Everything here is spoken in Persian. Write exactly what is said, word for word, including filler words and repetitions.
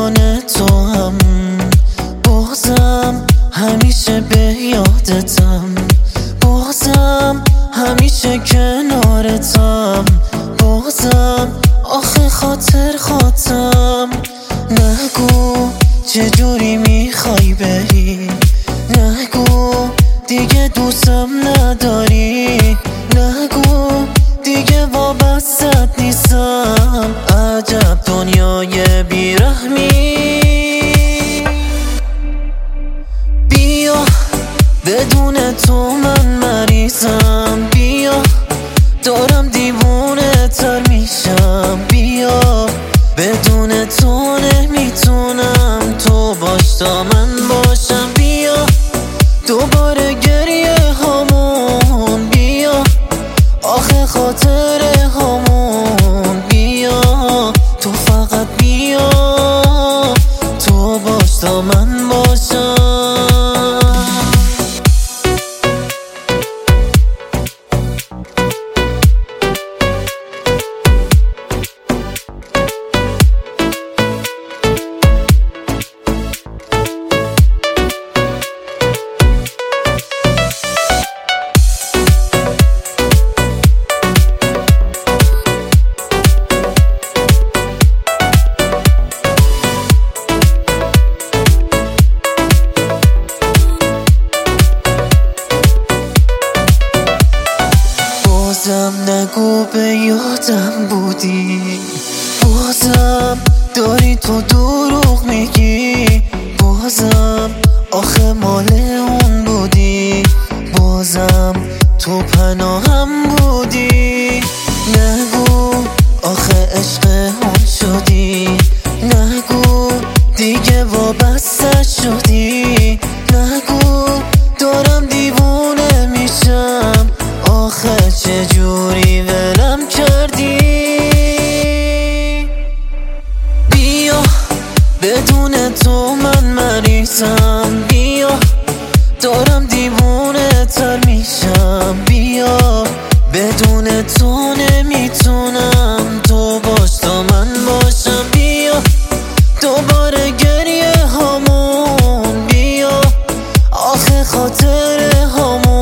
نگران تو هم، بازم همیشه به یادتم، بازم همیشه کنارتم، بازم آخه خاطر خاطرم. نگو چجوری میخوای بری، نگو دیگه دوستم نداری، نگو دیگه وابستت نیستم. عجب دنیای بیرحمی. بیا بدون تو من مریضم، بیا دارم دیوونه تر میشم، بیا بدون تو نمیتونم تو باش تا من باشم. بیا دوباره گریه هامون، بیا آخه خاطره هامون، بیا تو فقط بیا تو باش تا من باشم. بازم نگو به یادم بودی، بازم داری تو دروغ میگی، بازم آخه مال اون بودی، بازم تو پناهم بودی. نگو آخه عشق اون شدی، نگو دیگه وابسته شدی، نگو دارم دیوونه میشم، آخه چجوری ولم کردی. بیا بدون تو من مریضم، بیا دارم دیوونه تر میشم، بیا بدون تو نمیتونم تو باش تا من باشم. بیا دوباره گریه هامون، بیا آخه خاطره هامون.